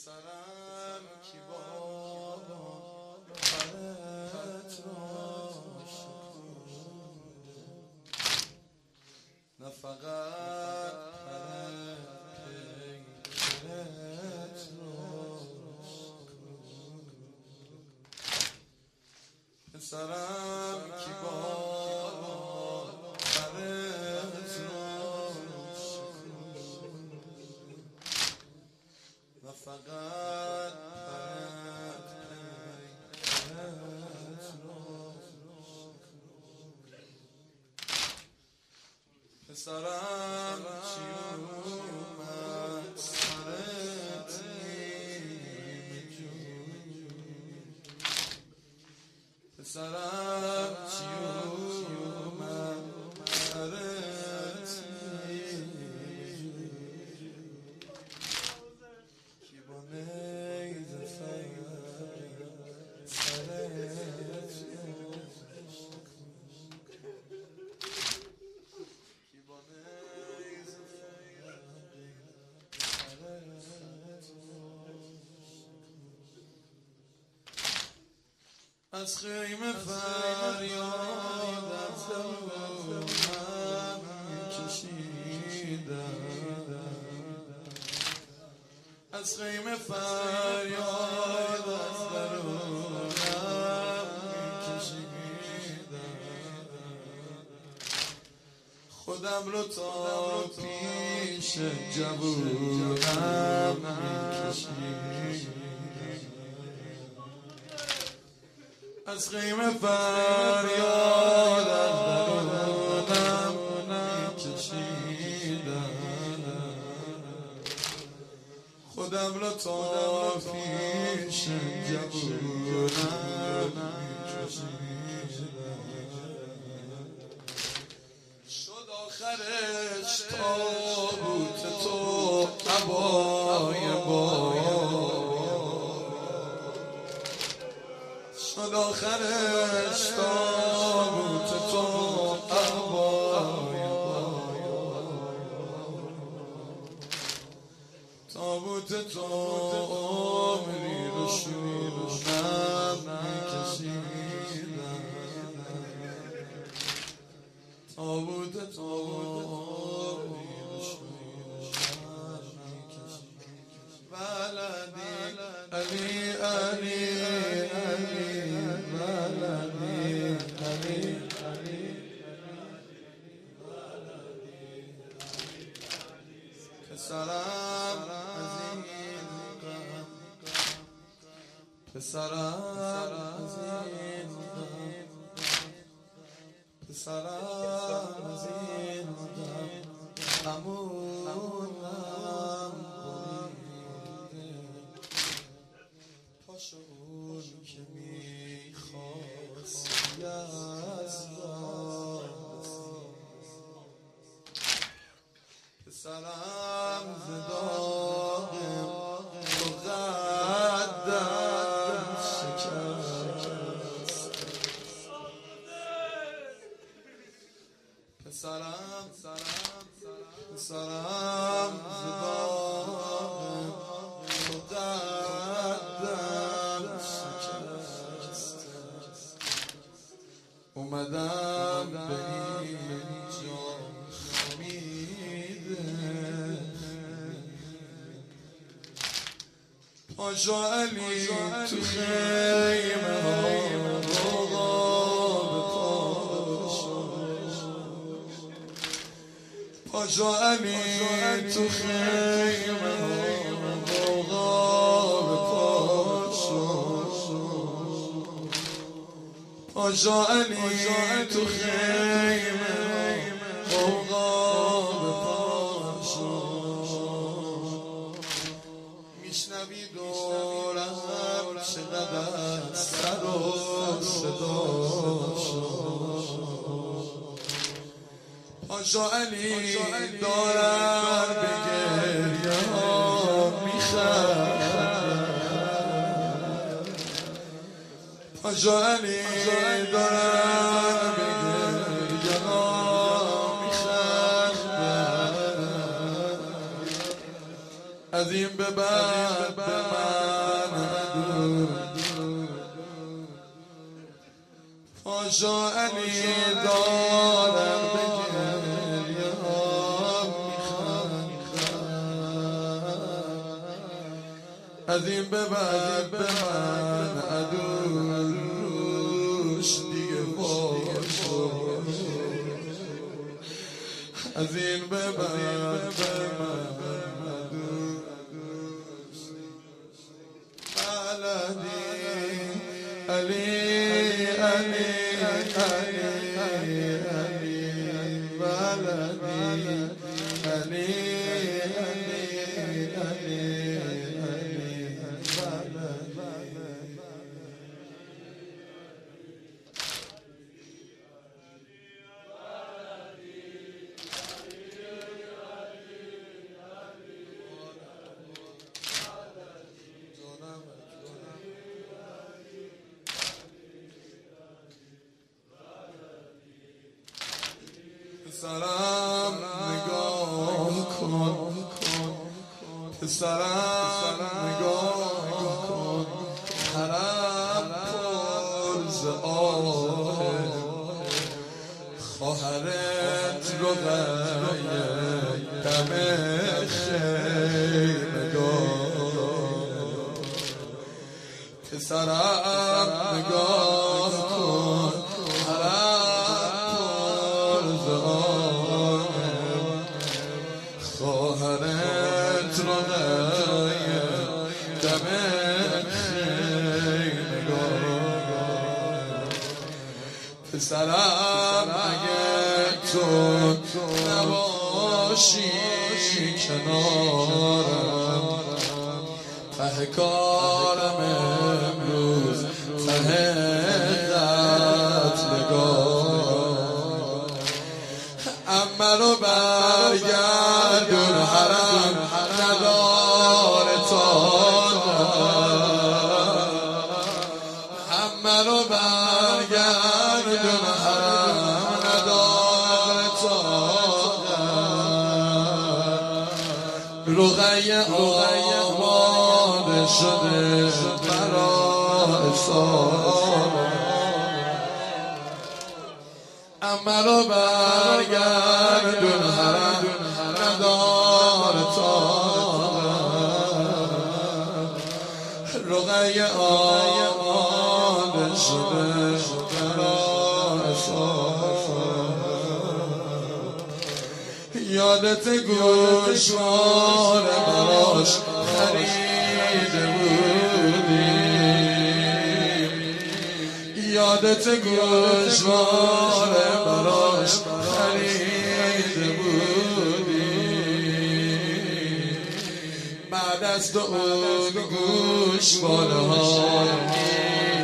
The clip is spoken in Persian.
پسرم کی بابا پرت را نه فقط پیکرت را پسرم کی بابا پرت را نه فقط پسرم چی اومد سرت نمیجوی پسرم چی اومد سرت نمیجوی کی با نیز سرت از خیمه فریاد از درونم میکشیدم از خیمه فریاد از درونم میکشیدم خودم رو تا پیش جوونم میکشیدم از خیمه فریاد از درونم میکشیدم خودم را تا پیش جوونم میکشیدم شد آخرش تابوت تو عبای شد آخرش تابوت تو عبای تابوت تو عمری رو شونم میکشیدم تابوت تو عمری رو شونم میکشیدم ولدی علی علی پسرم پسرم پسرم از این غمونم بریده پاشو اون که میخواستی از پسرم ز داغ تو قدم شکست پسرم پسرم ز داغ تو قدم شکست اومدم به اینجا پاشو علی تو خیمه ها پاشو علی تو خیمه ها پاشو علی تو خیمه میشنوی دورم چقدر سر و صدا پاشو علی دارم به گریه ها میخند پاشو علی دارم به گریه ها میخند از این به بعد به من پاشا علی دارم به گریه ها از این به بعد به من عدوش دیگه باشو از این به بعد به من علی علی علی علی ولدی علی علی علی پسرم نگاه کن پسرم نگاه کن حرم پر ز آه خواهرت رقیه دم خیمگاه پسرم نگاه کن خواهرت رقیه دم خیمگاه پسرم اگه تو نباشی کنارم ته کارم امروز ته قتلگاه اما رو برگردون حرم نداره طاقت همه رو برگردون حرم نداره طاقت رقیه آماده شده برای سال اما رو برگردون حرم نداره طاقت رقیه آماده شده برای سال یادت گوشوار براش خریده بودی یادت گوشوار براش خریده بودی بعد از تو اون گوشوارها